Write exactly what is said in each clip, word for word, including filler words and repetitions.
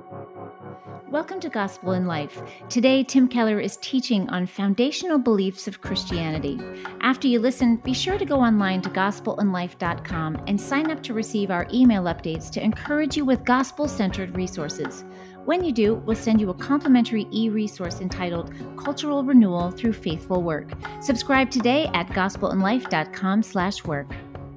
Welcome to Gospel in Life. Today, Tim Keller is teaching on foundational beliefs of Christianity. After you listen, be sure to go online to gospel in life dot com and sign up to receive our email updates to encourage you with gospel-centered resources. When you do, we'll send you a complimentary e-resource entitled Cultural Renewal Through Faithful Work. Subscribe today at gospel in life dot com slash work.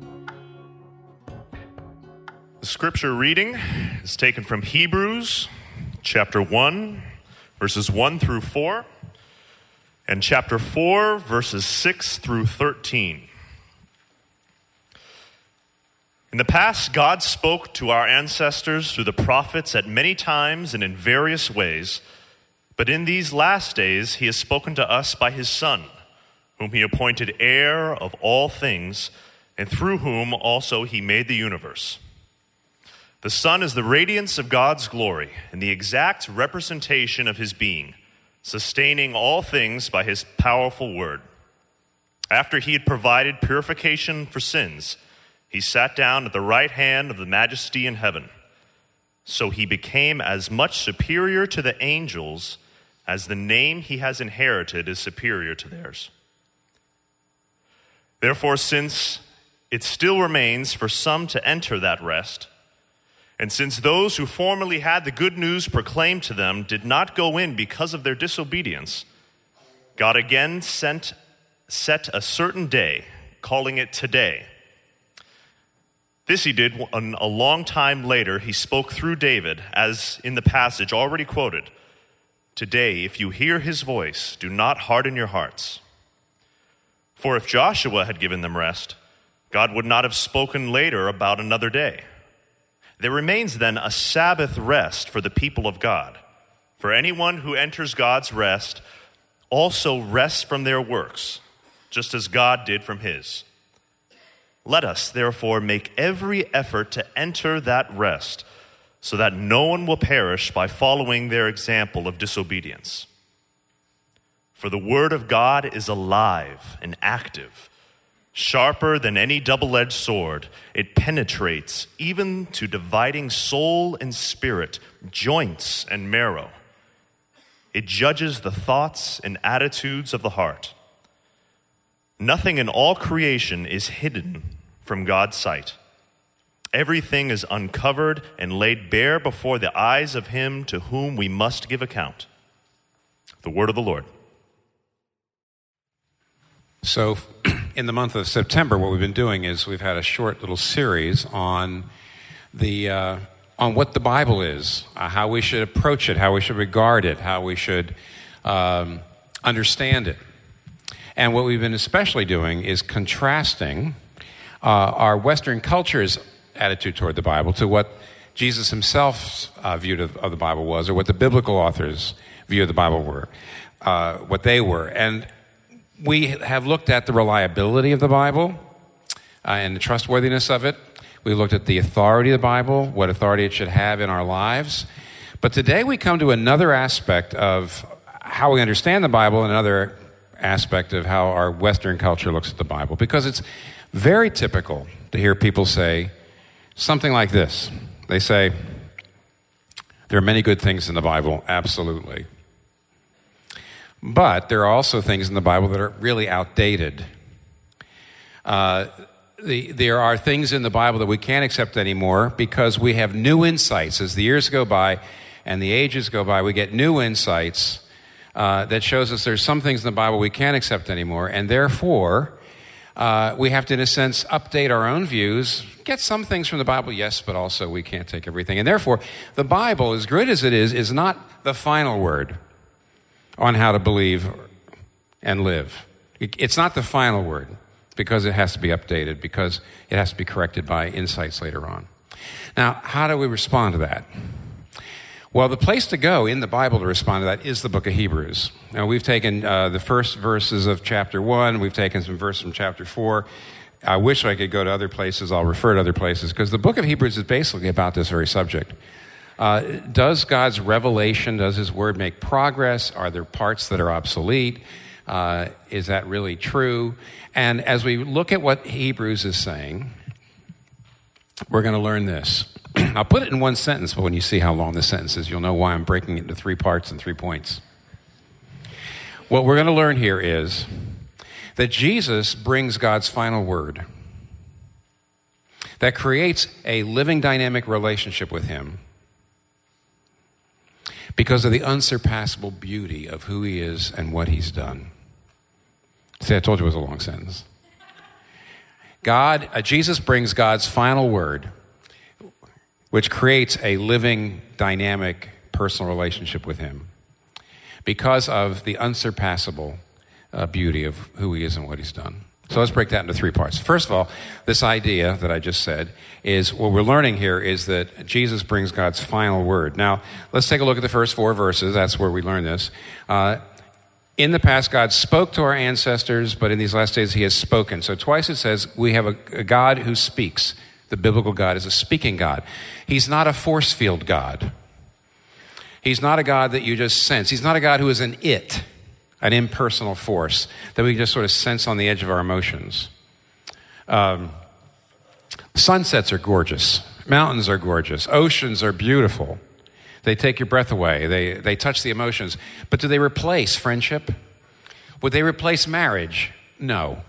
The scripture reading is taken from Hebrews chapter one, verses one through four, and chapter four, verses six through thirteen. In the past, God spoke to our ancestors through the prophets at many times and in various ways, but in these last days he has spoken to us by his Son, whom he appointed heir of all things, and through whom also he made the universe. The Son is the radiance of God's glory and the exact representation of his being, sustaining all things by his powerful word. After he had provided purification for sins, he sat down at the right hand of the Majesty in heaven. So he became as much superior to the angels as the name he has inherited is superior to theirs. Therefore, since it still remains for some to enter that rest, and since those who formerly had the good news proclaimed to them did not go in because of their disobedience, God again sent, set a certain day, calling it today. This he did when a long time later he spoke through David, as in the passage already quoted, "Today, if you hear his voice, do not harden your hearts." For if Joshua had given them rest, God would not have spoken later about another day. There remains then a Sabbath rest for the people of God. For anyone who enters God's rest also rests from their works, just as God did from his. Let us, therefore, make every effort to enter that rest, so that no one will perish by following their example of disobedience. For the word of God is alive and active, sharper than any double-edged sword. It penetrates even to dividing soul and spirit, joints and marrow. It judges the thoughts and attitudes of the heart. Nothing in all creation is hidden from God's sight. Everything is uncovered and laid bare before the eyes of him to whom we must give account. The word of the Lord. So in the month of September, what we've been doing is we've had a short little series on the uh, on what the Bible is, uh, how we should approach it, how we should regard it, how we should um, understand it. And what we've been especially doing is contrasting uh, our Western culture's attitude toward the Bible to what Jesus himself's uh, view of, of the Bible was, or what the biblical authors' view of the Bible were, uh, what they were. And we have looked at the reliability of the Bible uh, and the trustworthiness of it. We looked at the authority of the Bible, what authority it should have in our lives. But today we come to another aspect of how we understand the Bible, and another aspect of how our Western culture looks at the Bible. Because it's very typical to hear people say something like this. They say, there are many good things in the Bible, absolutely. But there are also things in the Bible that are really outdated. Uh, the, there are things in the Bible that we can't accept anymore because we have new insights. As the years go by and the ages go by, we get new insights uh, that shows us there's some things in the Bible we can't accept anymore, and therefore uh, we have to, in a sense, update our own views, get some things from the Bible, yes, but also we can't take everything. And therefore, the Bible, as good as it is, is not the final word on how to believe and live. It's not the final word because it has to be updated, because it has to be corrected by insights later on. Now, how do we respond to that? Well, the place to go in the Bible to respond to that is the book of Hebrews. Now, we've taken uh, the first verses of chapter one. We've taken some verses from chapter four. I wish I could go to other places. I'll refer to other places, because the book of Hebrews is basically about this very subject. Uh, does God's revelation, does his word make progress? Are there parts that are obsolete? Uh, is that really true? And as we look at what Hebrews is saying, we're going to learn this. I'll put it in one sentence, but when you see how long the sentence is, you'll know why I'm breaking it into three parts and three points. What we're going to learn here is that Jesus brings God's final word that creates a living, dynamic relationship with him because of the unsurpassable beauty of who he is and what he's done. See, I told you it was a long sentence. God, uh, Jesus brings God's final word, which creates a living, dynamic, personal relationship with him because of the unsurpassable uh, beauty of who he is and what he's done. So let's break that into three parts. First of all, this idea that I just said is what we're learning here is that Jesus brings God's final word. Now, let's take a look at the first four verses. That's where we learn this. Uh, in the past, God spoke to our ancestors, but in these last days, he has spoken. So twice it says we have a, a God who speaks. The biblical God is a speaking God. He's not a force field God. He's not a God that you just sense. He's not a God who is an it, an impersonal force that we just sort of sense on the edge of our emotions. Um, sunsets are gorgeous. Mountains are gorgeous. Oceans are beautiful. They take your breath away. They, they touch the emotions. But do they replace friendship? Would they replace marriage? No.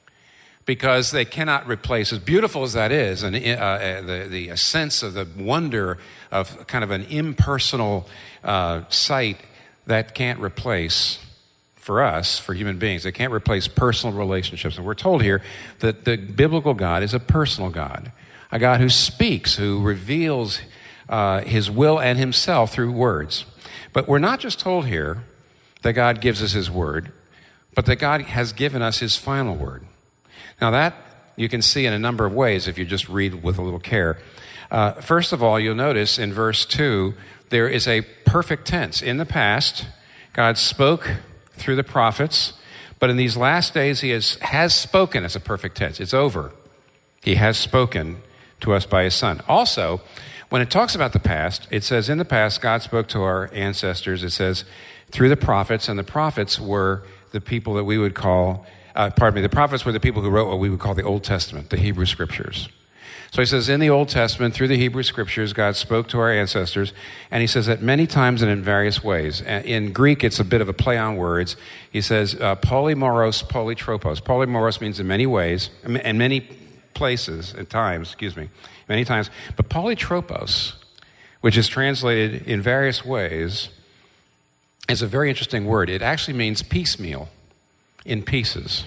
Because they cannot replace, as beautiful as that is, and uh, the, the sense of the wonder of kind of an impersonal uh, sight, that can't replace, for us, for human beings, they can't replace personal relationships. And we're told here that the biblical God is a personal God, a God who speaks, who reveals uh, his will and himself through words. But we're not just told here that God gives us his word, but that God has given us his final word. Now that you can see in a number of ways if you just read with a little care. Uh, first of all, you'll notice in verse two, there is a perfect tense. In the past, God spoke through the prophets, but in these last days, he has, has spoken as a perfect tense. It's over. He has spoken to us by his Son. Also, when it talks about the past, it says in the past, God spoke to our ancestors. It says through the prophets, and the prophets were the people that we would call Uh, pardon me, the prophets were the people who wrote what we would call the Old Testament, the Hebrew Scriptures. So he says, in the Old Testament, through the Hebrew Scriptures, God spoke to our ancestors, and he says that many times and in various ways. In Greek, it's a bit of a play on words. He says, uh, polymoros, polytropos. Polymoros means in many ways, and many places, at times, excuse me, many times. But polytropos, which is translated in various ways, is a very interesting word. It actually means piecemeal. In pieces.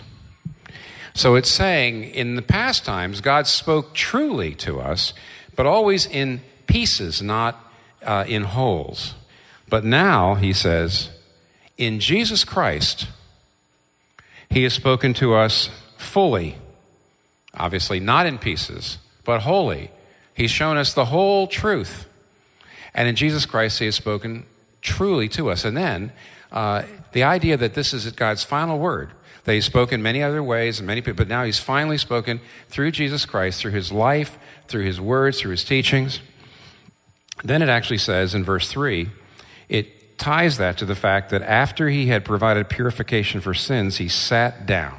So it's saying in the past times, God spoke truly to us, but always in pieces, not uh, in wholes. But now, he says, in Jesus Christ, he has spoken to us fully. Obviously not in pieces, but wholly. He's shown us the whole truth. And in Jesus Christ, he has spoken truly to us. And then, Uh, the idea that this is God's final word, that he's spoken many other ways, and many people, but now he's finally spoken through Jesus Christ, through his life, through his words, through his teachings. Then it actually says in verse three, it ties that to the fact that after he had provided purification for sins, he sat down.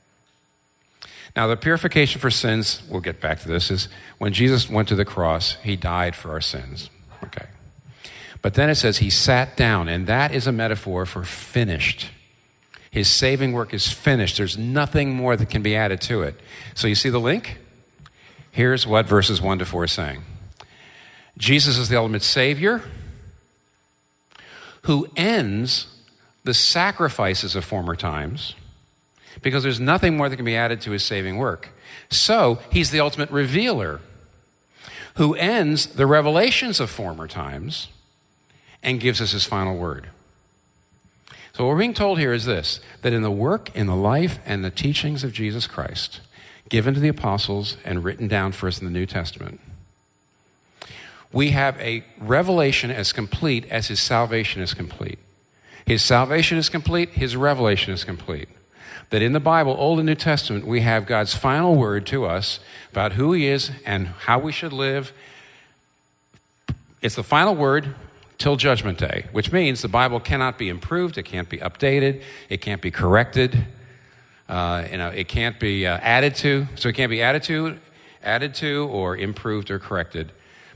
Now, the purification for sins, we'll get back to this, is when Jesus went to the cross, he died for our sins. Okay. But then it says he sat down, and that is a metaphor for finished. His saving work is finished. There's nothing more that can be added to it. So you see the link? Here's what verses one to four are saying. Jesus is the ultimate Savior who ends the sacrifices of former times because there's nothing more that can be added to his saving work. So he's the ultimate revealer who ends the revelations of former times and gives us his final word. So what we're being told here is this, that in the work, in the life, and the teachings of Jesus Christ, given to the apostles and written down for us in the New Testament, we have a revelation as complete as his salvation is complete. His salvation is complete, his revelation is complete. That in the Bible, Old and New Testament, we have God's final word to us about who he is and how we should live. It's the final word till Judgment Day, which means the Bible cannot be improved, it can't be updated, it can't be corrected, uh, you know, it can't be uh, added to. So it can't be added to, added to, or improved or corrected.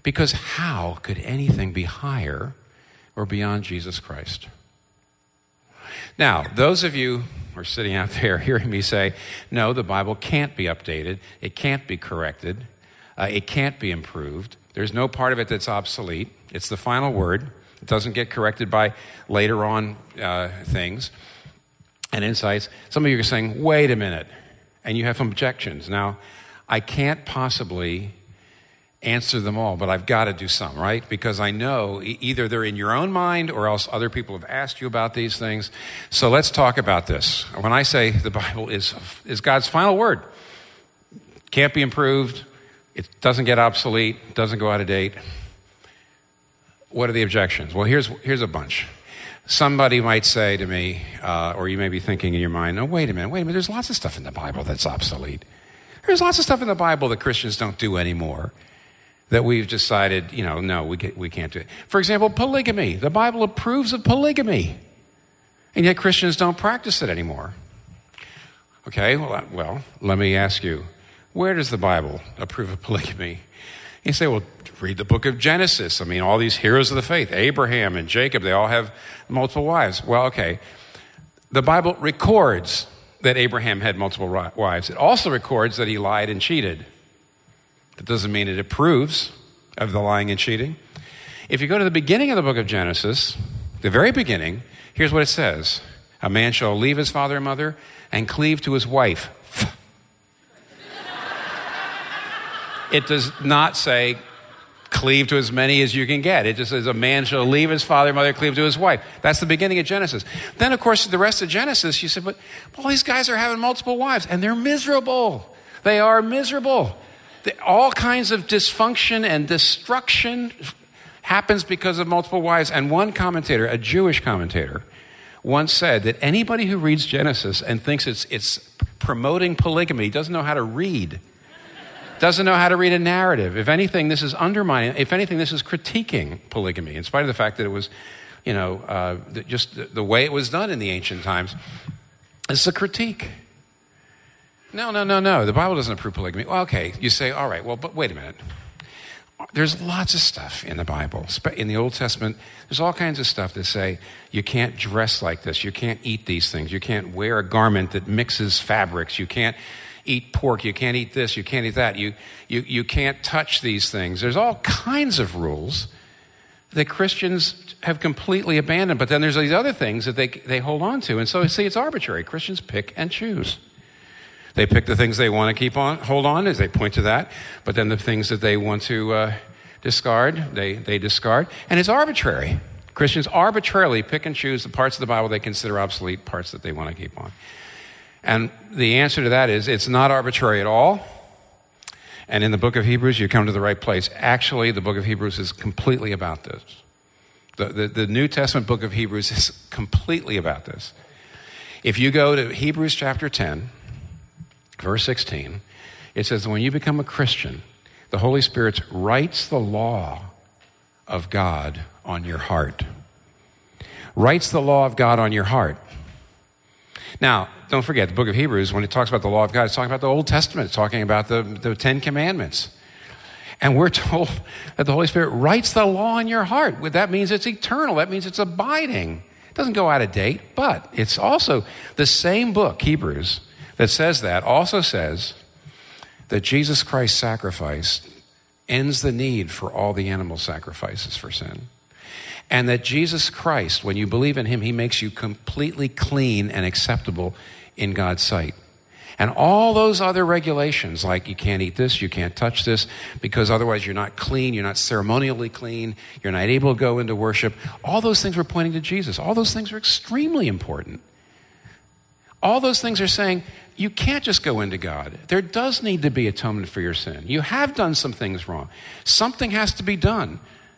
Because how could anything be higher or beyond Jesus Christ? Now, those of you who are sitting out there hearing me say, no, the Bible can't be updated, it can't be corrected, uh, it can't be improved, there's no part of it that's obsolete, it's the final word, it doesn't get corrected by later on uh, things and insights. Some of you are saying, wait a minute, and you have some objections. Now, I can't possibly answer them all, but I've got to do some, right? Because I know e- either they're in your own mind or else other people have asked you about these things. So let's talk about this. When I say the Bible is, is God's final word, can't be improved, it doesn't get obsolete, doesn't go out of date. What are the objections? Well, here's here's a bunch. Somebody might say to me, uh, or you may be thinking in your mind, no, wait a minute, wait a minute, there's lots of stuff in the Bible that's obsolete. There's lots of stuff in the Bible that Christians don't do anymore, that we've decided, you know, no, we can't, we can't do it. For example, polygamy. The Bible approves of polygamy, and yet Christians don't practice it anymore. Okay, well, well, let me ask you, where does the Bible approve of polygamy? You say, well, read the book of Genesis. I mean, all these heroes of the faith, Abraham and Jacob, they all have multiple wives. Well, okay, the Bible records that Abraham had multiple wives. It also records that he lied and cheated. That doesn't mean it approves of the lying and cheating. If you go to the beginning of the book of Genesis, the very beginning, here's what it says. A man shall leave his father and mother and cleave to his wife. It does not say cleave to as many as you can get. It just says a man shall leave his father and mother, cleave to his wife. That's the beginning of Genesis. Then, of course, the rest of Genesis, you said, but all these guys are having multiple wives, and they're miserable. They are miserable. All kinds of dysfunction and destruction happens because of multiple wives. And one commentator, a Jewish commentator, once said that anybody who reads Genesis and thinks it's it's promoting polygamy doesn't know how to read. Doesn't know how to read a narrative. If anything, this is undermining, if anything, this is critiquing polygamy, in spite of the fact that it was, you know, uh, just the, the way it was done in the ancient times. It's a critique. No, no, no, no. The Bible doesn't approve polygamy. Well, okay, you say, all right, well, but wait a minute. There's lots of stuff in the Bible. In the Old Testament, there's all kinds of stuff that say you can't dress like this, you can't eat these things, you can't wear a garment that mixes fabrics, you can't eat pork, you can't eat this, you can't eat that, you, you, you can't touch these things. There's all kinds of rules that Christians have completely abandoned, but then there's these other things that they, they hold on to. And so, see, it's arbitrary. Christians pick and choose. They pick the things they want to keep on, hold on, as they point to that, but then the things that they want to uh, discard, they, they discard. And it's arbitrary. Christians arbitrarily pick and choose the parts of the Bible they consider obsolete, parts that they want to keep on. And the answer to that is it's not arbitrary at all. And in the book of Hebrews, you come to the right place. Actually, the book of Hebrews is completely about this. The, the, the New Testament book of Hebrews is completely about this. If you go to Hebrews chapter ten, verse sixteen, it says, when you become a Christian, the Holy Spirit writes the law of God on your heart. Writes the law of God on your heart. Now, don't forget, the book of Hebrews, when it talks about the law of God, it's talking about the Old Testament. It's talking about the, the Ten Commandments. And we're told that the Holy Spirit writes the law in your heart. That means it's eternal. That means it's abiding. It doesn't go out of date, but it's also the same book, Hebrews, that says that, also says that Jesus Christ's sacrifice ends the need for all the animal sacrifices for sin. And that Jesus Christ, when you believe in him, he makes you completely clean and acceptable in God's sight. And all those other regulations, like you can't eat this, you can't touch this, because otherwise you're not clean, you're not ceremonially clean, you're not able to go into worship, all those things were pointing to Jesus. All those things are extremely important. All those things are saying, you can't just go into God. There does need to be atonement for your sin. You have done some things wrong. Something has to be done.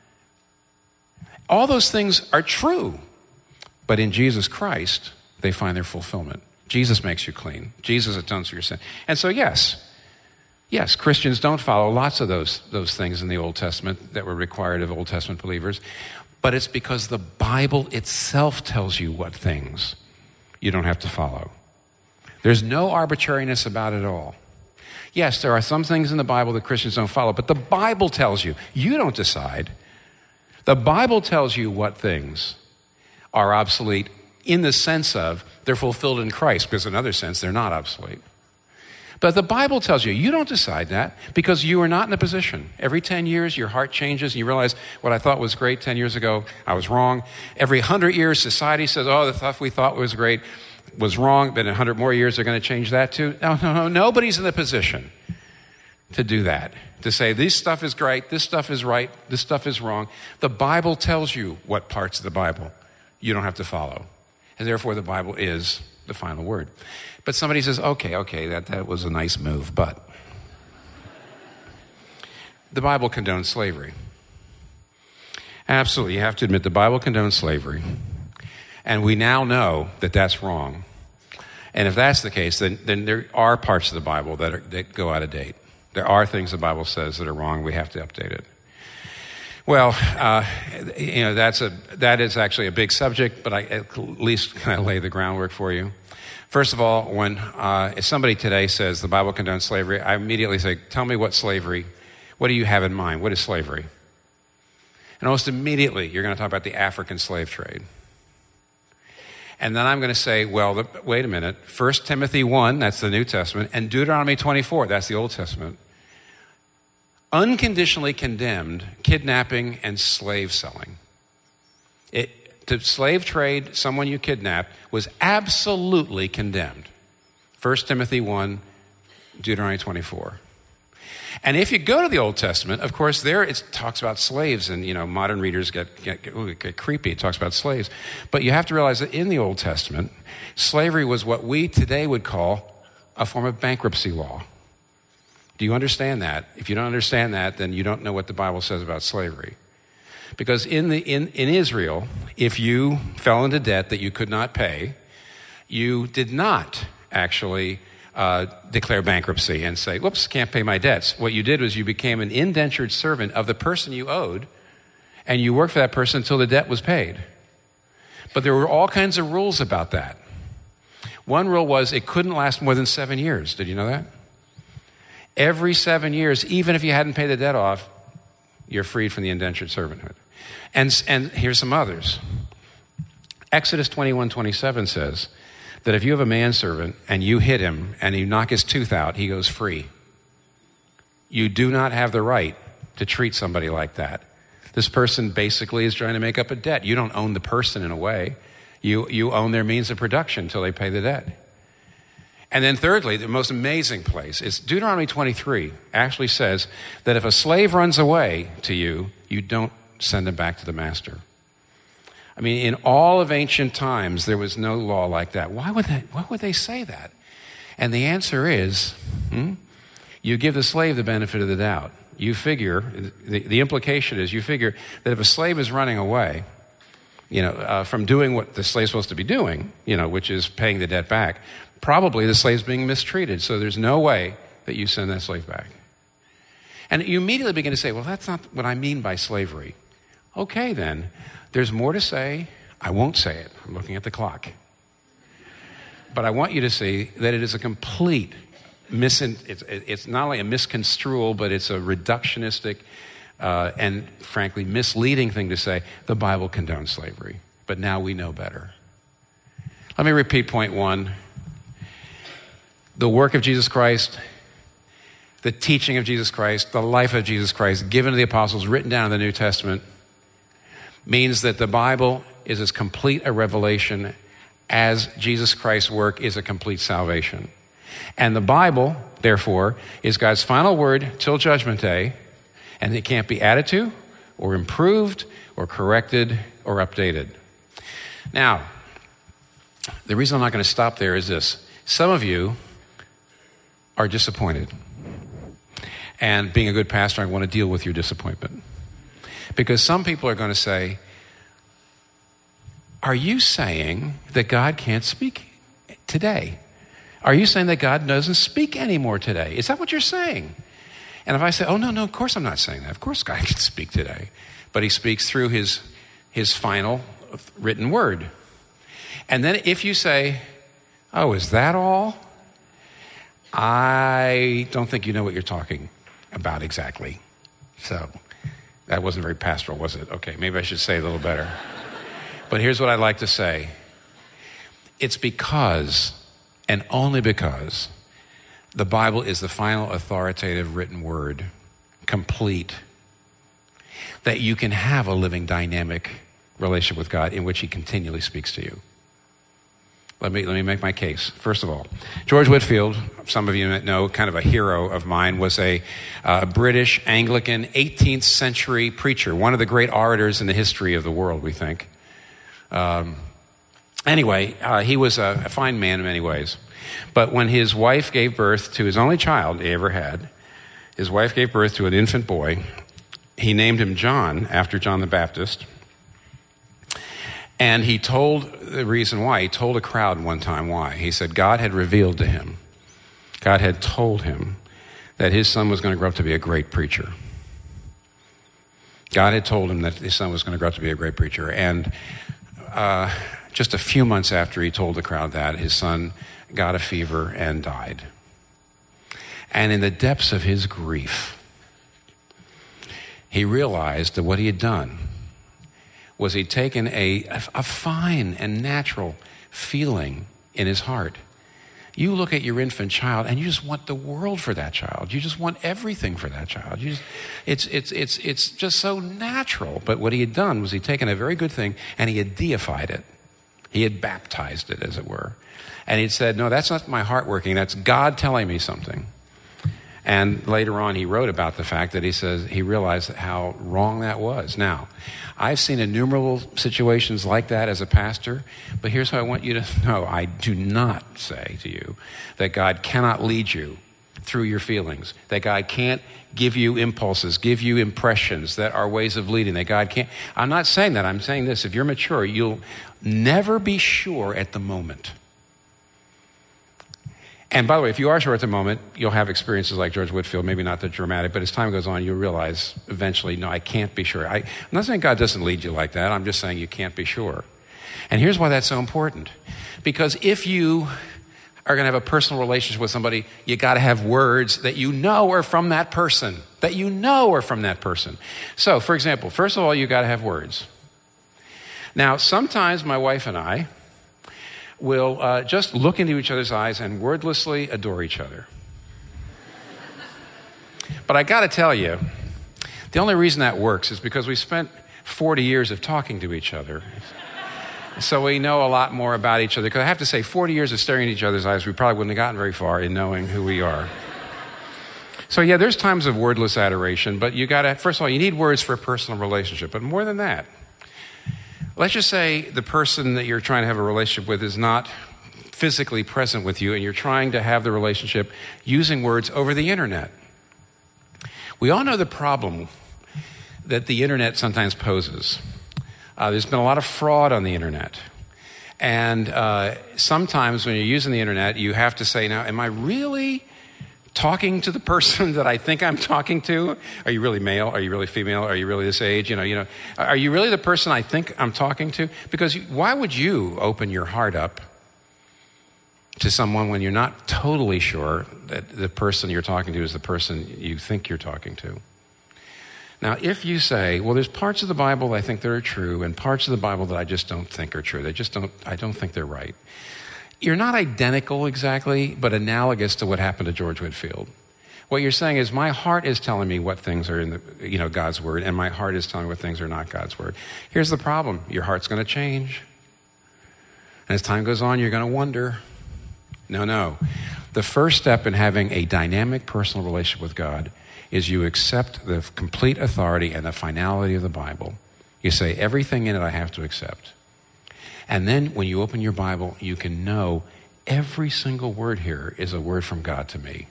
All those things are true, but in Jesus Christ, they find their fulfillment. Jesus makes you clean. Jesus atones for your sin. And so, yes, yes, Christians don't follow lots of those, those things in the Old Testament that were required of Old Testament believers, but it's because the Bible itself tells you what things you don't have to follow. There's no arbitrariness about it all. Yes, there are some things in the Bible that Christians don't follow, but the Bible tells you. You don't decide. The Bible tells you what things are obsolete in the sense of they're fulfilled in Christ, because in another sense, they're not obsolete. But the Bible tells you, you don't decide that because you are not in a position. Every ten years, your heart changes and you realize what I thought was great ten years ago, I was wrong. Every one hundred years, society says, oh, the stuff we thought was great was wrong, but in one hundred more years, they're going to change that too. No, no, no, nobody's in the position to do that, to say this stuff is great, this stuff is right, this stuff is wrong. The Bible tells you what parts of the Bible you don't have to follow. And therefore, the Bible is the final word. But somebody says, okay, okay, that, that was a nice move, but the Bible condones slavery. Absolutely, you have to admit the Bible condones slavery. And we now know that that's wrong. And if that's the case, then, then there are parts of the Bible that, are, that go out of date. There are things the Bible says that are wrong. We have to update it. Well, uh, you know, that's a, that is actually a big subject, but I at least kind of lay the groundwork for you. First of all, when uh, if somebody today says the Bible condones slavery, I immediately say, tell me what slavery, what do you have in mind? What is slavery? And almost immediately, you're going to talk about the African slave trade. And then I'm going to say, well, the, wait a minute, First Timothy one, that's the New Testament, and Deuteronomy twenty-four, that's the Old Testament, unconditionally condemned kidnapping and slave selling. It, the slave trade, someone you kidnapped, was absolutely condemned. First Timothy one, Deuteronomy twenty-four. And if you go to the Old Testament, of course, there it talks about slaves, and you know, modern readers get, get, ooh, get creepy. It talks about slaves. But you have to realize that in the Old Testament, slavery was what we today would call a form of bankruptcy law. Do you understand that? If you don't understand that, then you don't know what the Bible says about slavery. Because in the in, in Israel, if you fell into debt that you could not pay, you did not actually uh, declare bankruptcy and say, whoops, can't pay my debts. What you did was you became an indentured servant of the person you owed, and you worked for that person until the debt was paid. But there were all kinds of rules about that. One rule was it couldn't last more than seven years. Did you know that? Every seven years, even if you hadn't paid the debt off, you're freed from the indentured servanthood. And, and here's some others. Exodus twenty-one twenty-seven says that if you have a manservant and you hit him and you knock his tooth out, he goes free. You do not have the right to treat somebody like that. This person basically is trying to make up a debt. You don't own the person in a way. You, you own their means of production until they pay the debt. And then thirdly, the most amazing place is Deuteronomy twenty-three actually says that if a slave runs away to you, you don't send him back to the master. I mean, in all of ancient times, there was no law like that. Why would they, why would they say that? And the answer is, hmm, you give the slave the benefit of the doubt. You figure, the, the implication is you figure that if a slave is running away, you know, uh, from doing what the slave's supposed to be doing, you know, which is paying the debt back, probably the slave's being mistreated. So there's no way that you send that slave back. And you immediately begin to say, well, that's not what I mean by slavery. Okay, then. There's more to say. I won't say it. I'm looking at the clock. But I want you to see that it is a complete mis- it's, it's not only a misconstrual, but it's a reductionistic uh, and, frankly, misleading thing to say the Bible condones slavery. But now we know better. Let me repeat point one. The work of Jesus Christ, the teaching of Jesus Christ, the life of Jesus Christ given to the apostles, written down in the New Testament, means that the Bible is as complete a revelation as Jesus Christ's work is a complete salvation. And the Bible, therefore, is God's final word till Judgment Day, and it can't be added to or improved or corrected or updated. Now, the reason I'm not going to stop there is this. Some of you are disappointed. And being a good pastor, I want to deal with your disappointment. Because some people are going to say, are you saying that God can't speak today? Are you saying that God doesn't speak anymore today? Is that what you're saying? And if I say, oh, no, no, of course I'm not saying that. Of course God can speak today. But he speaks through his, his final written word. And then if you say, oh, is that all? I don't think you know what you're talking about exactly. So that wasn't very pastoral, was it? Okay, maybe I should say it a little better. But here's what I'd like to say. It's because, and only because, the Bible is the final authoritative written word, complete, that you can have a living, dynamic relationship with God in which he continually speaks to you. Let me, let me make my case. First of all, George Whitefield, some of you know, kind of a hero of mine, was a uh, British Anglican eighteenth century preacher, one of the great orators in the history of the world, we think. Um, anyway, uh, he was a, a fine man in many ways. But when his wife gave birth to his only child he ever had, his wife gave birth to an infant boy. He named him John, after John the Baptist. And he told the reason why. He told a crowd one time why. He said God had revealed to him, God had told him that his son was going to grow up to be a great preacher. God had told him that his son was going to grow up to be a great preacher. And uh, just a few months after he told the crowd that, his son got a fever and died. And in the depths of his grief, he realized that what he had done was he'd taken a, a fine and natural feeling in his heart. You look at your infant child and you just want the world for that child. You just want everything for that child. You just, it's, it's, it's, it's just so natural. But what he had done was he'd taken a very good thing and he had deified it. He had baptized it, as it were. And he'd said, no, that's not my heart working. That's God telling me something. And later on, he wrote about the fact that he says he realized how wrong that was. Now, I've seen innumerable situations like that as a pastor, but here's what I want you to know. I do not say to you that God cannot lead you through your feelings, that God can't give you impulses, give you impressions that are ways of leading, that God can't. I'm not saying that. I'm saying this. If you're mature, you'll never be sure at the moment. And by the way, if you are sure at the moment, you'll have experiences like George Whitefield, maybe not that dramatic, but as time goes on, you'll realize eventually, no, I can't be sure. I, I'm not saying God doesn't lead you like that. I'm just saying you can't be sure. And here's why that's so important. Because if you are going to have a personal relationship with somebody, you got to have words that you know are from that person, that you know are from that person. So, for example, first of all, you got to have words. Now, sometimes my wife and I will uh, just look into each other's eyes and wordlessly adore each other. But I got to tell you, the only reason that works is because we spent forty years of talking to each other. So we know a lot more about each other. Because I have to say, forty years of staring at each other's eyes, we probably wouldn't have gotten very far in knowing who we are. So yeah, there's times of wordless adoration, but you got to, first of all, you need words for a personal relationship. But more than that, let's just say the person that you're trying to have a relationship with is not physically present with you and you're trying to have the relationship using words over the internet. We all know the problem that the internet sometimes poses. Uh, there's been a lot of fraud on the internet. And uh, sometimes when you're using the internet, you have to say, now, am I really talking to the person that I think I'm talking to? Are you really male? Are you really female? Are you really this age? You know, you know, are you really the person I think I'm talking to? Because you, why would you open your heart up to someone when you're not totally sure that the person you're talking to is the person you think you're talking to? Now, if you say, well, there's parts of the Bible I think that are true and parts of the Bible that I just don't think are true. They just don't, I don't think they're right. You're not identical exactly, but analogous to what happened to George Whitefield. What you're saying is my heart is telling me what things are in the, you know, God's word, and my heart is telling me what things are not God's word. Here's the problem. Your heart's going to change. And as time goes on, you're going to wonder. No, no. The first step in having a dynamic personal relationship with God is you accept the complete authority and the finality of the Bible. You say, everything in it I have to accept. And then when you open your Bible, you can know every single word here is a word from God to me.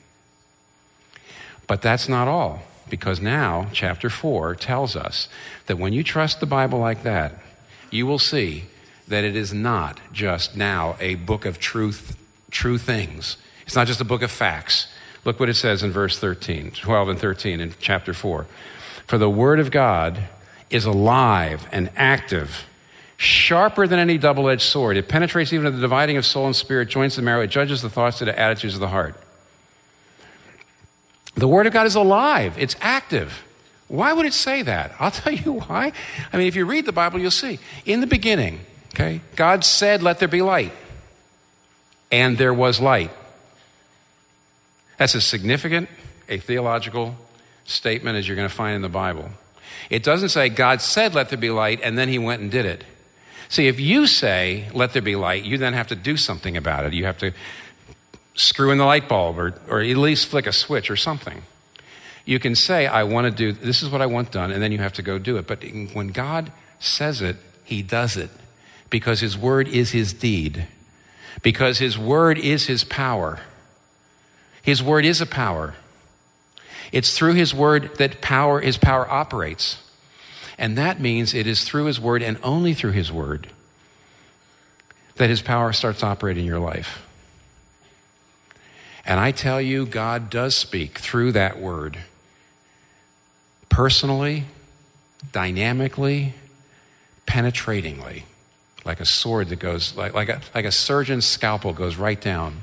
But that's not all, because now chapter four tells us that when you trust the Bible like that, you will see that it is not just now a book of truth, true things. It's not just a book of facts. Look what it says in verse thirteen, twelve and thirteen in chapter four. For the word of God is alive and active, sharper than any double-edged sword. It penetrates even to the dividing of soul and spirit, joints and marrow. It judges the thoughts and the attitudes of the heart. The Word of God is alive. It's active. Why would it say that? I'll tell you why. I mean, if you read the Bible, you'll see. In the beginning, okay, God said, let there be light. And there was light. That's as significant a theological statement as you're going to find in the Bible. It doesn't say God said, let there be light, and then he went and did it. See, if you say, let there be light, you then have to do something about it. You have to screw in the light bulb or, or at least flick a switch or something. You can say, I want to do, this is what I want done, and then you have to go do it. But when God says it, he does it because his word is his deed, because his word is his power. His word is a power. It's through his word that power, his power operates. And that means it is through his word and only through his word that his power starts operating in your life. And I tell you, God does speak through that word. Personally, dynamically, penetratingly, like a sword that goes, like, like, a, like a surgeon's scalpel goes right down.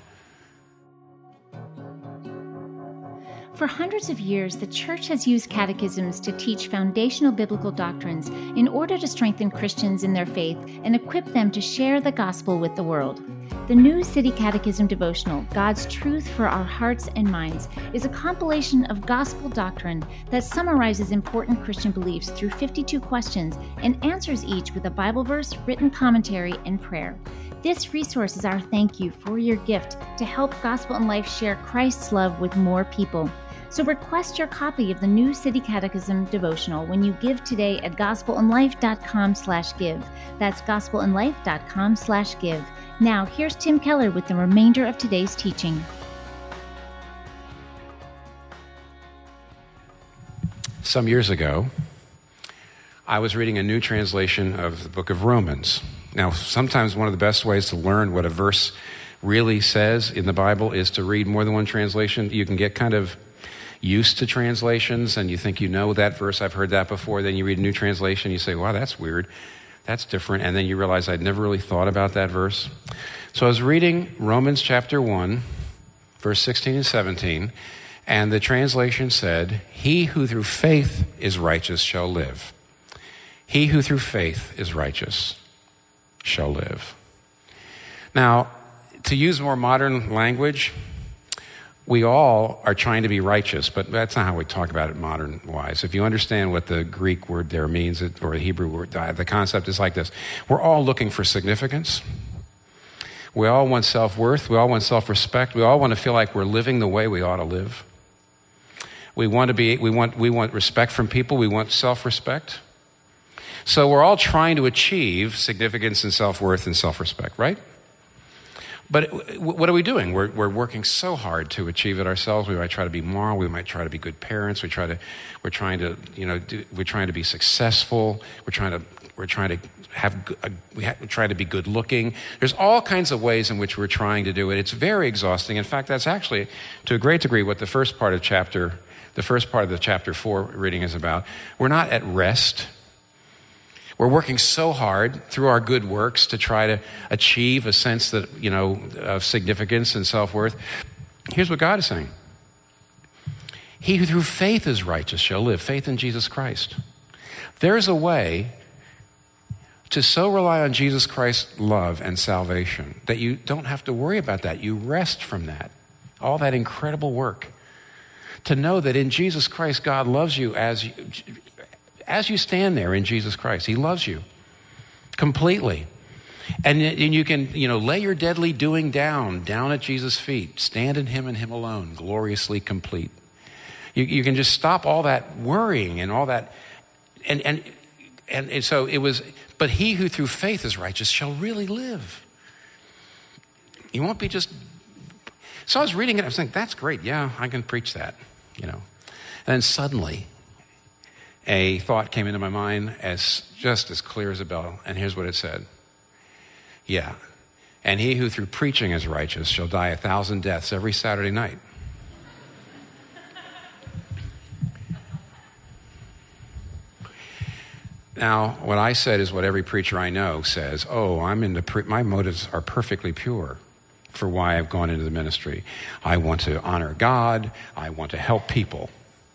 For hundreds of years, the Church has used catechisms to teach foundational biblical doctrines in order to strengthen Christians in their faith and equip them to share the gospel with the world. The New City Catechism devotional, God's Truth for Our Hearts and Minds, is a compilation of gospel doctrine that summarizes important Christian beliefs through fifty-two questions and answers each with a Bible verse, written commentary, and prayer. This resource is our thank you for your gift to help Gospel in Life share Christ's love with more people. So request your copy of the New City Catechism devotional when you give today at gospelinlife.com slash give. That's gospelinlife.com slash give. Now, here's Tim Keller with the remainder of today's teaching. Some years ago, I was reading a new translation of the book of Romans. Now, sometimes one of the best ways to learn what a verse really says in the Bible is to read more than one translation. You can get kind of used to translations and you think you know that verse, I've heard that before. Then you read a new translation, you say, wow, that's weird. That's different. And then you realize I'd never really thought about that verse. So I was reading Romans chapter one, verse sixteen and seventeen, and the translation said, he who through faith is righteous shall live. He who through faith is righteous shall live. Now, to use more modern language, we all are trying to be righteous, but that's not how we talk about it modern-wise. If you understand what the Greek word there means, or the Hebrew word, the concept is like this. We're all looking for significance. We all want self-worth. We all want self-respect. We all want to feel like we're living the way we ought to live. We want to be, we want, we want respect from people. We want self-respect. So we're all trying to achieve significance and self-worth and self-respect, right? But what are we doing? We're, we're working so hard to achieve it ourselves. We might try to be moral. We might try to be good parents. We try to, we're trying to, you know, do, we're trying to be successful. We're trying to, we're trying to have, a, we ha, we're trying to be good looking. There's all kinds of ways in which we're trying to do it. It's very exhausting. In fact, that's actually, to a great degree, what the first part of chapter, the first part of the chapter four reading is about. We're not at rest. We're working so hard through our good works to try to achieve a sense that, you know, of significance and self-worth. Here's what God is saying. He who through faith is righteous shall live. Faith in Jesus Christ. There's a way to so rely on Jesus Christ's love and salvation that you don't have to worry about that. You rest from that. All that incredible work. To know that in Jesus Christ, God loves you as you... As you stand there in Jesus Christ, he loves you completely. And, and you can, you know, lay your deadly doing down, down at Jesus' feet. Stand in him and him alone, gloriously complete. You, you can just stop all that worrying and all that. And, and, and, and so it was, but he who through faith is righteous shall really live. You won't be just, so I was reading it, I was thinking, that's great. Yeah, I can preach that, you know. And then suddenly, a thought came into my mind as just as clear as a bell, and here's what it said. Yeah, and he who through preaching is righteous shall die a thousand deaths every Saturday night. Now, what I said is what every preacher I know says. Oh, I'm into pre- my motives are perfectly pure. for why I've gone into the ministry. I want to honor God. I want to help people.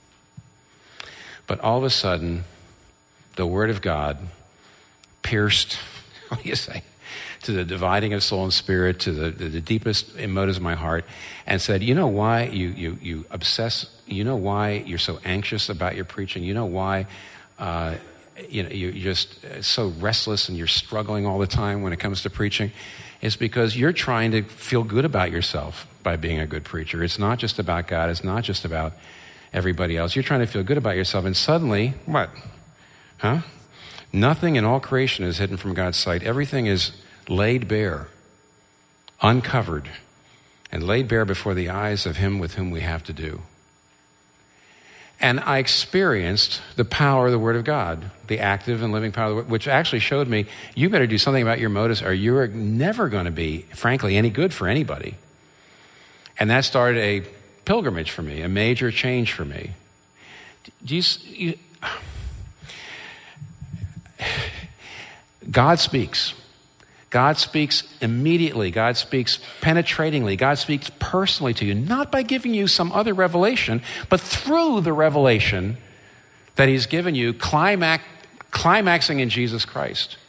But all of a sudden, the Word of God pierced, what do you say, to the dividing of soul and spirit, to the, the, the deepest motives of my heart, and said, you know why you, you, you obsess, you know why you're so anxious about your preaching, you know why uh, you know, you're just so restless and you're struggling all the time when it comes to preaching, is because you're trying to feel good about yourself by being a good preacher. It's not just about God, it's not just about everybody else. You're trying to feel good about yourself, and suddenly, what? Huh? Nothing in all creation is hidden from God's sight. Everything is laid bare, uncovered, and laid bare before the eyes of him with whom we have to do. And I experienced the power of the Word of God, the active and living power of the Word, which actually showed me, you better do something about your motives or you're never going to be, frankly, any good for anybody. And that started a pilgrimage for me, a major change for me. Do you, you, God speaks. God speaks immediately. God speaks penetratingly. God speaks personally to you, not by giving you some other revelation, but through the revelation that he's given you, climax, climaxing in Jesus Christ.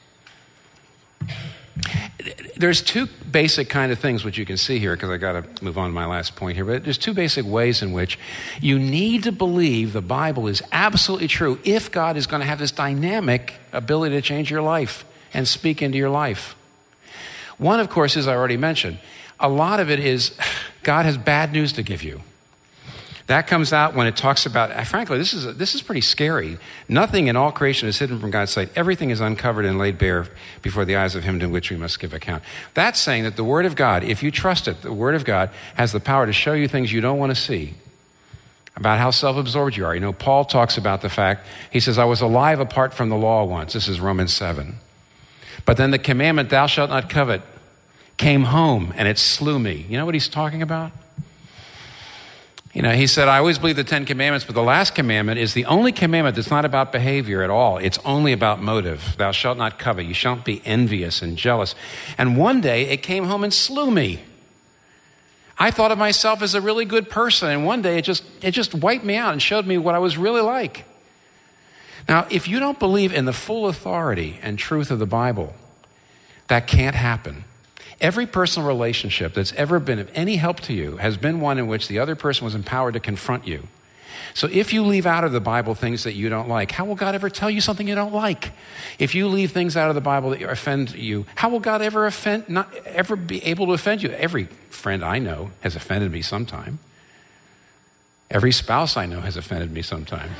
There's two basic kind of things which you can see here, because I got to move on to my last point here, but there's two basic ways in which you need to believe the Bible is absolutely true if God is going to have this dynamic ability to change your life and speak into your life. One, of course, as I already mentioned, a lot of it is God has bad news to give you. That comes out when it talks about, frankly, this is this is pretty scary. Nothing in all creation is hidden from God's sight. Everything is uncovered and laid bare before the eyes of him to which we must give account. That's saying that the Word of God, if you trust it, the Word of God has the power to show you things you don't want to see about how self-absorbed you are. You know, Paul talks about the fact, he says, I was alive apart from the law once. This is Romans seven. But then the commandment, thou shalt not covet, came home and it slew me. You know what he's talking about? You know, he said, I always believe the Ten Commandments, but the last commandment is the only commandment that's not about behavior at all. It's only about motive. Thou shalt not covet. You shan't be envious and jealous. And one day it came home and slew me. I thought of myself as a really good person, and one day it just it just wiped me out and showed me what I was really like. Now, if you don't believe in the full authority and truth of the Bible, that can't happen. Every personal relationship that's ever been of any help to you has been one in which the other person was empowered to confront you. So if you leave out of the Bible things that you don't like, how will God ever tell you something you don't like? If you leave things out of the Bible that offend you, how will God ever offend, not ever be able to offend you? Every friend I know has offended me sometime. Every spouse I know has offended me sometime.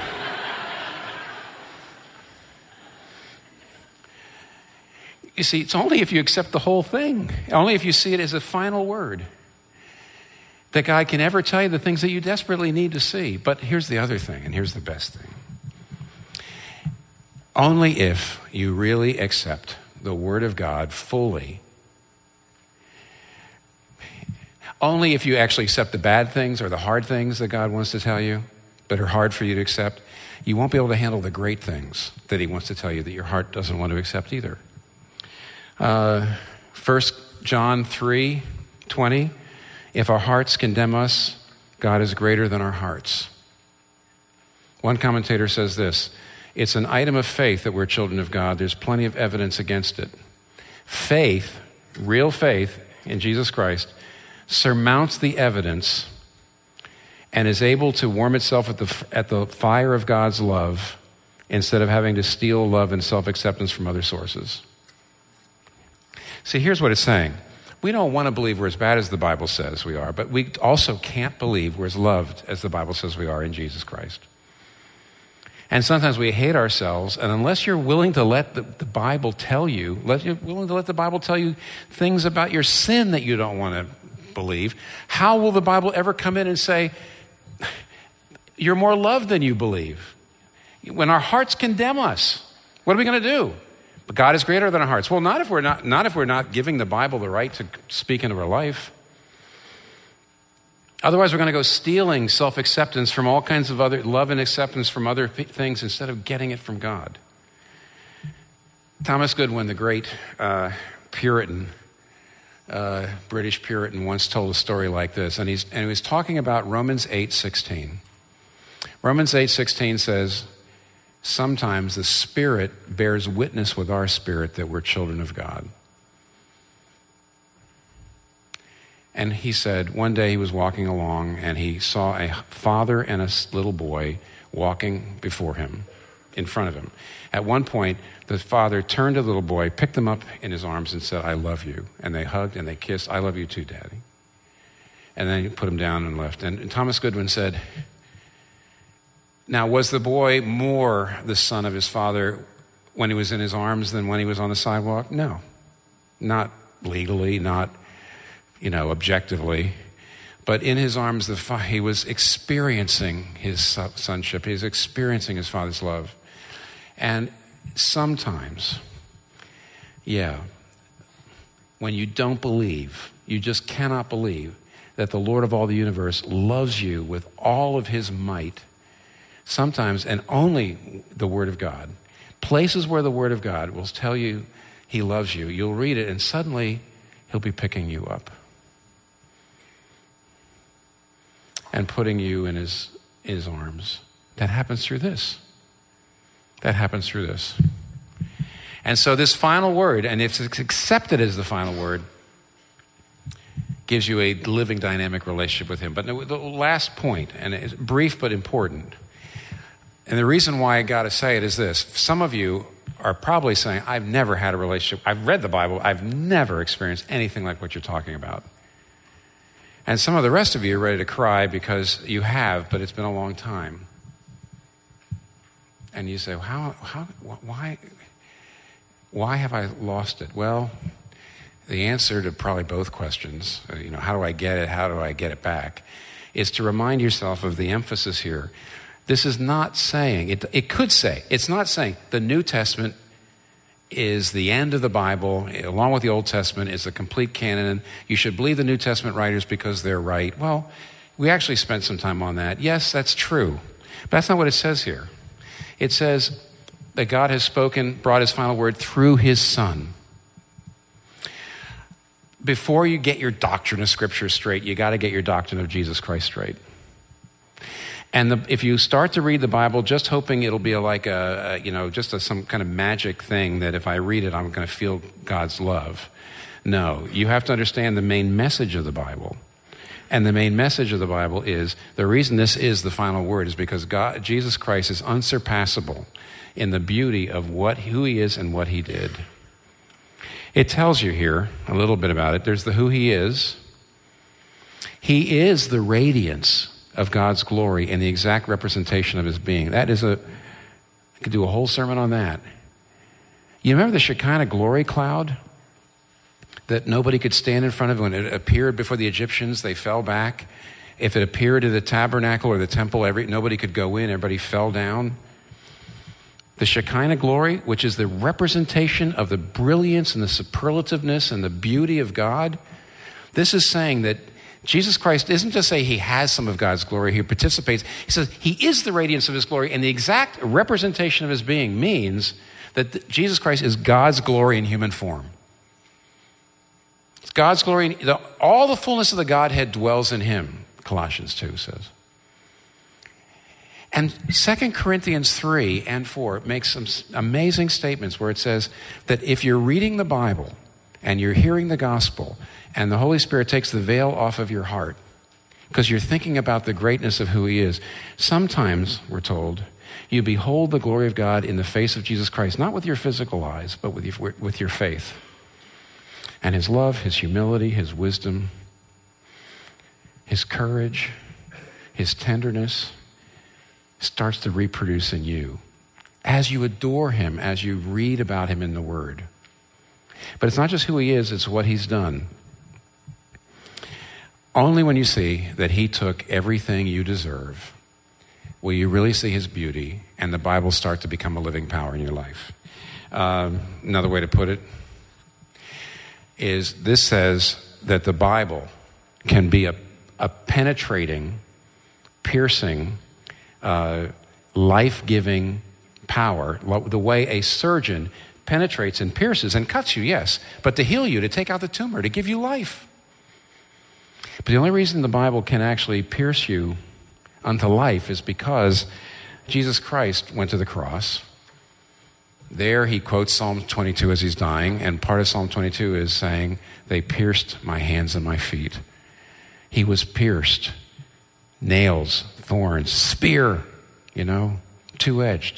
You see, it's only if you accept the whole thing, only if you see it as a final word, that God can ever tell you the things that you desperately need to see. But here's the other thing, and here's the best thing. Only if you really accept the Word of God fully, only if you actually accept the bad things or the hard things that God wants to tell you, that are hard for you to accept, you won't be able to handle the great things that he wants to tell you that your heart doesn't want to accept either. Uh, First John three twenty, if our hearts condemn us, God is greater than our hearts. One commentator says this, it's an item of faith that we're children of God. There's plenty of evidence against it. Faith, real faith in Jesus Christ, surmounts the evidence and is able to warm itself at the, at the fire of God's love instead of having to steal love and self-acceptance from other sources. See, here's what it's saying. We don't want to believe we're as bad as the Bible says we are, but we also can't believe we're as loved as the Bible says we are in Jesus Christ. And sometimes we hate ourselves, and unless you're willing to let the, the Bible tell you, let you're willing to let the Bible tell you things about your sin that you don't want to believe, how will the Bible ever come in and say, you're more loved than you believe? When our hearts condemn us, what are we going to do? But God is greater than our hearts. Well, not if we're not, not if we're not giving the Bible the right to speak into our life. Otherwise, we're going to go stealing self-acceptance from all kinds of other, love and acceptance from other p- things instead of getting it from God. Thomas Goodwin, the great uh, Puritan, uh, British Puritan once told a story like this, and, he's, and he was talking about Romans eight sixteen. Romans eight sixteen says, sometimes the Spirit bears witness with our spirit that we're children of God. And he said, one day he was walking along and he saw a father and a little boy walking before him, in front of him. At one point, the father turned to the little boy, picked him up in his arms and said, I love you. And they hugged and they kissed, I love you too, Daddy. And then he put him down and left. And, and Thomas Goodwin said, now, was the boy more the son of his father when he was in his arms than when he was on the sidewalk? No. Not legally, not, you know, objectively. But in his arms, the fa- he was experiencing his sonship. He was experiencing his father's love. And sometimes, yeah, when you don't believe, you just cannot believe that the Lord of all the universe loves you with all of his might, sometimes, and only the Word of God, places where the Word of God will tell you he loves you, you'll read it and suddenly he'll be picking you up and putting you in his, his arms. That happens through this. That happens through this. And so this final word, and if it's accepted as the final word, gives you a living, dynamic relationship with him. But the last point, and it's brief but important, and the reason why I got to say it is this. Some of you are probably saying, I've never had a relationship. I've read the Bible. I've never experienced anything like what you're talking about. And some of the rest of you are ready to cry because you have, but it's been a long time. And you say, how, how, why, why have I lost it? Well, the answer to probably both questions, you know, how do I get it? How do I get it back? Is to remind yourself of the emphasis here. This is not saying, it, it could say, it's not saying the New Testament is the end of the Bible, along with the Old Testament, is a complete canon. You should believe the New Testament writers because they're right. Well, we actually spent some time on that. Yes, that's true. But that's not what it says here. It says that God has spoken, brought his final word through his Son. Before you get your doctrine of Scripture straight, you got to get your doctrine of Jesus Christ straight. And the, if you start to read the Bible just hoping it'll be like a, a you know, just a, some kind of magic thing that if I read it, I'm going to feel God's love. No, you have to understand the main message of the Bible. And the main message of the Bible is, the reason this is the final word is because God, Jesus Christ is unsurpassable in the beauty of what, who he is and what he did. It tells you here a little bit about it. There's the who he is. He is the radiance of God's glory and the exact representation of his being. That is a, I could do a whole sermon on that. You remember the Shekinah glory cloud that nobody could stand in front of? When it appeared before the Egyptians, they fell back. If it appeared in the tabernacle or the temple, every, nobody could go in, everybody fell down. The Shekinah glory, which is the representation of the brilliance and the superlativeness and the beauty of God, this is saying that Jesus Christ isn't just say he has some of God's glory, he participates. He says he is the radiance of his glory, and the exact representation of his being means that Jesus Christ is God's glory in human form. It's God's glory, all the fullness of the Godhead dwells in him, Colossians two says. And Second Corinthians three and four makes some amazing statements where it says that if you're reading the Bible and you're hearing the gospel and the Holy Spirit takes the veil off of your heart because you're thinking about the greatness of who he is, sometimes, we're told, you behold the glory of God in the face of Jesus Christ, not with your physical eyes, but with your, with your faith. And his love, his humility, his wisdom, his courage, his tenderness starts to reproduce in you as you adore him, as you read about him in the Word. But it's not just who he is, it's what he's done. Only when you see that he took everything you deserve will you really see his beauty and the Bible start to become a living power in your life. Um, another way to put it is this says that the Bible can be a, a penetrating, piercing, uh, life-giving power, the way a surgeon penetrates and pierces and cuts you, yes, but to heal you, to take out the tumor, to give you life. But the only reason the Bible can actually pierce you unto life is because Jesus Christ went to the cross. There he quotes Psalm twenty-two as he's dying, and part of Psalm twenty-two is saying, they pierced my hands and my feet. He was pierced. Nails, thorns, spear, you know, two-edged.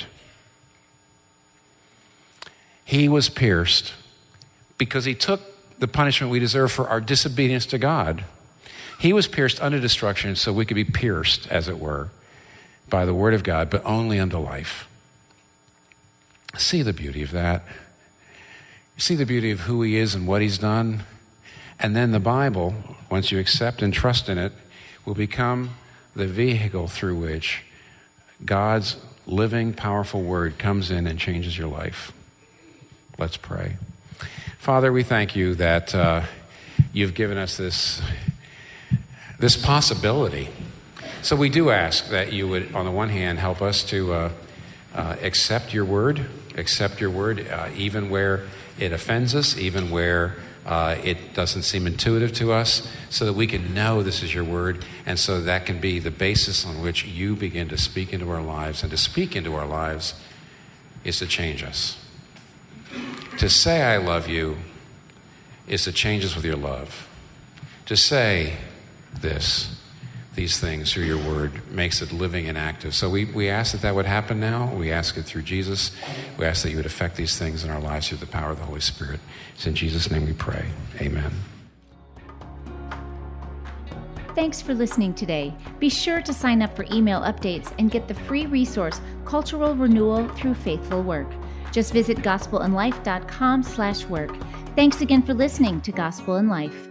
He was pierced because he took the punishment we deserve for our disobedience to God. He was pierced unto destruction so we could be pierced, as it were, by the word of God, but only unto life. See the beauty of that. See the beauty of who he is and what he's done. And then the Bible, once you accept and trust in it, will become the vehicle through which God's living, powerful word comes in and changes your life. Let's pray. Father, we thank you that uh, you've given us this, this possibility. So we do ask that you would, on the one hand, help us to uh, uh, accept your word, accept your word uh, even where it offends us, even where uh, it doesn't seem intuitive to us, so that we can know this is your word, and so that can be the basis on which you begin to speak into our lives. And to speak into our lives is to change us. To say I love you is to change us with your love. To say this, these things through your word makes it living and active. So we, we ask that that would happen now. We ask it through Jesus. We ask that you would affect these things in our lives through the power of the Holy Spirit. It's in Jesus' name we pray. Amen. Thanks for listening today. Be sure to sign up for email updates and get the free resource, Cultural Renewal Through Faithful Work. Just visit gospelinlife.com slash work. Thanks again for listening to Gospel in Life.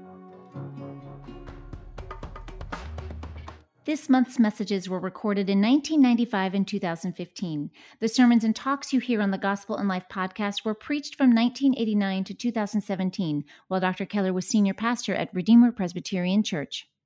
This month's messages were recorded in nineteen ninety-five and two thousand fifteen. The sermons and talks you hear on the Gospel in Life podcast were preached from nineteen eighty-nine to two thousand seventeen, while Doctor Keller was senior pastor at Redeemer Presbyterian Church.